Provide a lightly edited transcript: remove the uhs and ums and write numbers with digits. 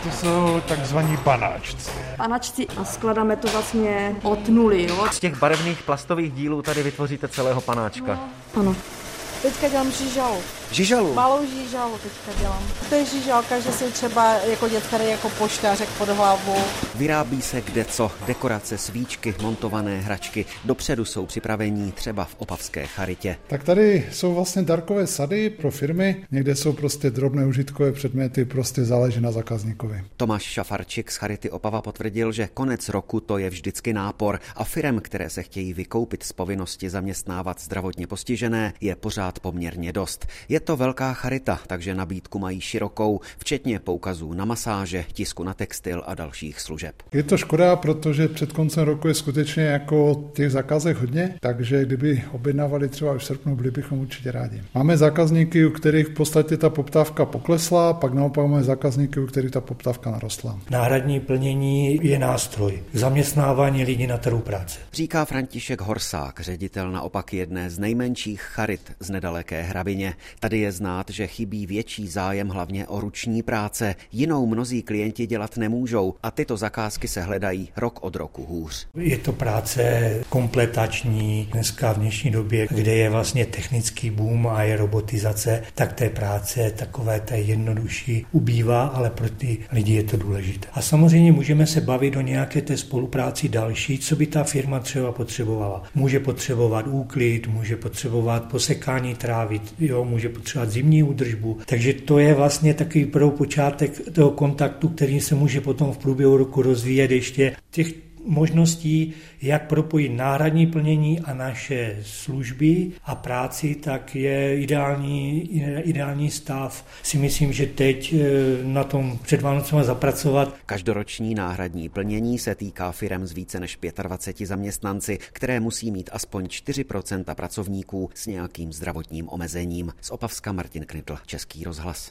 to jsou takzvaní panáčci. Panáčci a skládáme to vlastně od nuly. Jo? Z těch barevných plastových dílů tady vytvoříte celého panáčka. No, ano. Teďka dělám žižalu. Žižalu? Malou žižalu teďka dělám. To je žižalka, že si třeba jako děcka jde jako poštářek pod hlavu. Vyrábí se kdeco, dekorace, svíčky, montované hračky. Dopředu jsou připravení třeba v opavské charitě. Tak tady jsou vlastně dárkové sady pro firmy, někde jsou prostě drobné užitkové předměty, prostě záleží na zákazníkovi. Tomáš Šafarčík z Charity Opava potvrdil, že konec roku to je vždycky nápor a firem, které se chtějí vykoupit z povinnosti zaměstnávat zdravotně postižené, je pořád poměrně dost. Je to velká charita, takže nabídku mají širokou, včetně poukazů na masáže, tisku na textil a dalších služeb. Je to škoda, protože před koncem roku je skutečně jako těch zakázek hodně, takže kdyby objednávali třeba už v srpnu, byli bychom určitě rádi. Máme zákazníky, u kterých v podstatě ta poptávka poklesla, pak naopak máme zákazníky, u kterých ta poptávka narostla. Náhradní plnění je nástroj k zaměstnávání lidí na trhu práce. Říká František Horsák, ředitel naopak jedné z nejmenších charit z nedaleké Hrabině. Tady je znát, že chybí větší zájem hlavně o ruční práce. Jinou mnozí klienti dělat nemůžou a tyto zakázky se hledají rok od roku hůř. Je to práce kompletační. Dneska v dnešní době, kde je vlastně technický boom a je robotizace, tak té práce takové té jednodušší ubývá, ale pro ty lidi je to důležité. A samozřejmě můžeme se bavit o nějaké té spolupráci další, co by ta firma třeba potřebovala. Může potřebovat úklid, může potřebovat posekání trávy, může potřebovat zimní údržbu. Takže to je vlastně takový prvopočátek toho kontaktu, který se může potom v průběhu roku rozvíjet ještě. Těch možností, jak propojit náhradní plnění a naše služby a práci, tak je ideální stav. Si myslím, že teď na tom před Vánocema zapracovat. Každoroční náhradní plnění se týká firem z více než 25 zaměstnanci, které musí mít aspoň 4% pracovníků s nějakým zdravotním omezením. Z Opavska Martin Knitl, Český rozhlas.